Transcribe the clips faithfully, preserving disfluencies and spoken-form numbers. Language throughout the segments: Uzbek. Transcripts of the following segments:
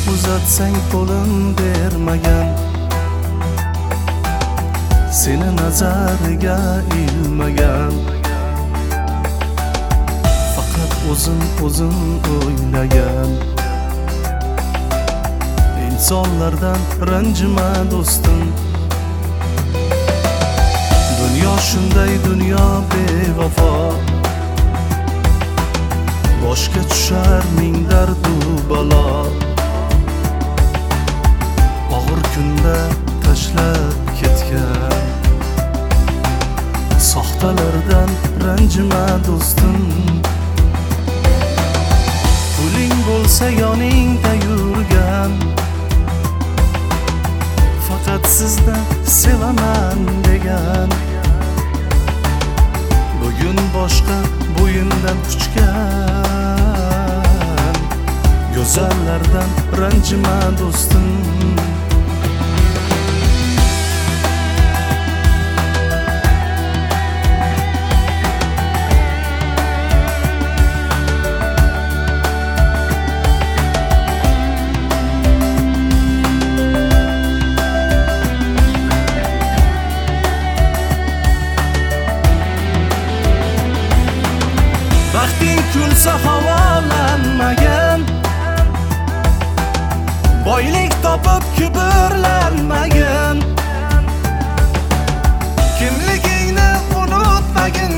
uzatsang qo'lin bermagan, seni nazariga ilmagan, faqat o'zim o'zim o'ylagan. İnsanlardan ranjima do'stim, dunyo shunday, dunyo bevafo. Boshga tushar ming dardu balo, og'ir kunda tashlab ketgan. Soxtalardan ranjima do'stim, puling bo'lsa yoningda yurgan, faqat sizni sevaman degan. Bugun boshqa bo'yindan quchgan, go'zallardan ranjima do'stim. Baxting kulsa havolanmagan, boylik topib kibrlanmagan, kimligingni unutmagin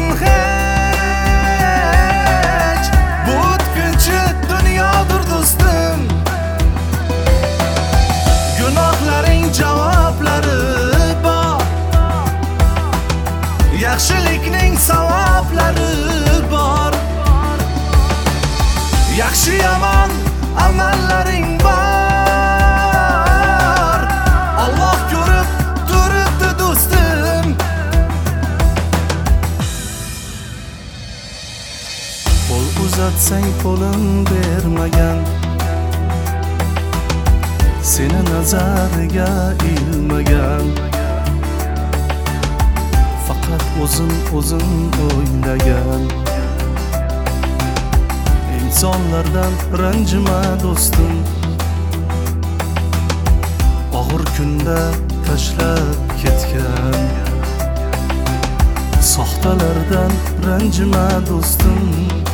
hech. Bu o'tkinchi dunyodir do'stim, gunohlaring javoblari bor, yaxshilikning savoblari bor. Yaxshi yomon amallaring bor, Alloh ko'rib turibdi do'stim. Qo'l uzatsang qo'lin bermagan, seni nazariga ilmagan, faqat o'zim o'zim o'ylagan. İnsanlardan ranjima do'stim, og'ir kunda tashlab ketgan. Soxtalardan ranjima do'stim.